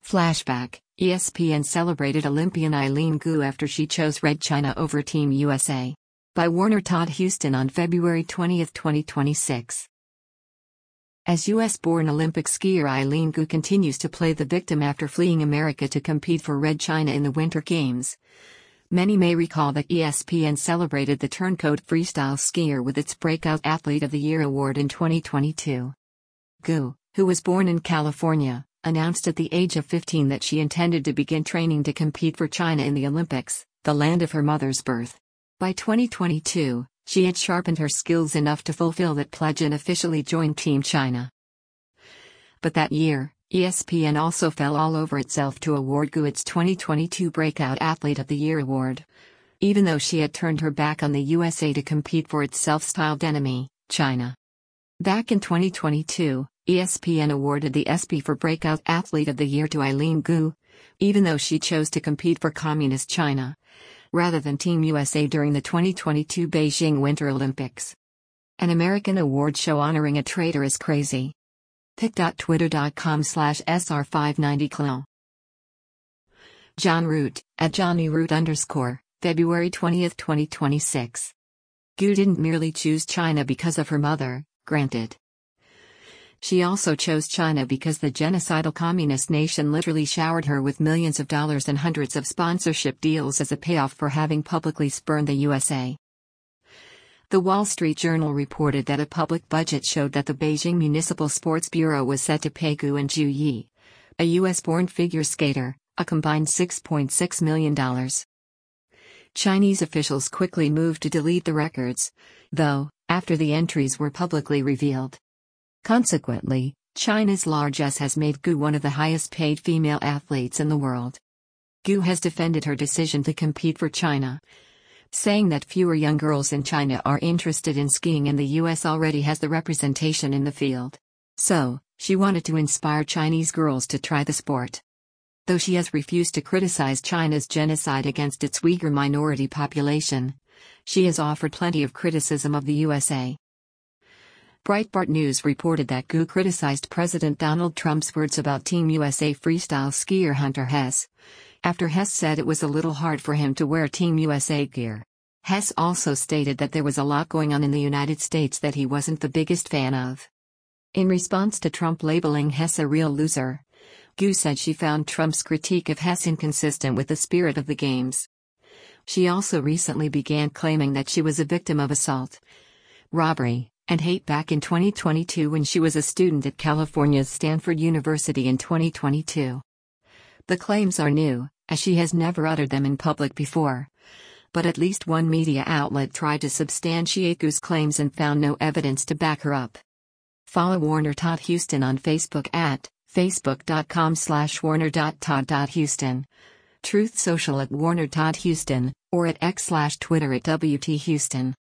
Flashback: ESPN celebrated Olympian Eileen Gu after she chose Red China over Team USA. By Warner Todd Houston on February 20, 2026. As US-born Olympic skier Eileen Gu continues to play the victim after fleeing America to compete for Red China in the Winter Games. Many may recall that ESPN celebrated the turncoat freestyle skier with its Breakout Athlete of the Year award in 2022. Gu, who was born in California, announced at the age of 15 that she intended to begin training to compete for China in the Olympics, the land of her mother's birth. By 2022, she had sharpened her skills enough to fulfill that pledge and officially joined Team China. But that year, ESPN also fell all over itself to award Gu its 2022 Breakout Athlete of the Year award. Even though she had turned her back on the USA to compete for its self-styled enemy, China. Back in 2022, ESPN awarded the ESPY for Breakout Athlete of the Year to Eileen Gu, even though she chose to compete for Communist China, rather than Team USA during the 2022 Beijing Winter Olympics. An American award show honoring a traitor is crazy. pic.twitter.com/sr590clown. John Root, at JohnnyRoot_, February 20, 2026. Gu didn't merely choose China because of her mother, granted. She also chose China because the genocidal communist nation literally showered her with millions of dollars and hundreds of sponsorship deals as a payoff for having publicly spurned the USA. The Wall Street Journal reported that a public budget showed that the Beijing Municipal Sports Bureau was set to pay Gu and Zhu Yi, a US-born figure skater, a combined $6.6 million. Chinese officials quickly moved to delete the records, though, after the entries were publicly revealed. Consequently, China's largesse has made Gu one of the highest-paid female athletes in the world. Gu has defended her decision to compete for China, saying that fewer young girls in China are interested in skiing and the US already has the representation in the field. So, she wanted to inspire Chinese girls to try the sport. Though she has refused to criticize China's genocide against its Uyghur minority population, she has offered plenty of criticism of the USA. Breitbart News reported that Gu criticized President Donald Trump's words about Team USA freestyle skier Hunter Hess, after Hess said it was a little hard for him to wear Team USA gear. Hess also stated that there was a lot going on in the United States that he wasn't the biggest fan of. In response to Trump labeling Hess a real loser, Gu said she found Trump's critique of Hess inconsistent with the spirit of the games. She also recently began claiming that she was a victim of assault, robbery, and hate back in 2022 when she was a student at California's Stanford University in 2022. The claims are new, as she has never uttered them in public before. But at least one media outlet tried to substantiate Gu's claims and found no evidence to back her up. Follow Warner Todd Houston on Facebook at facebook.com/warner.todd.houston, Truth Social at Warner Todd Houston, or at x/Twitter at WT Houston.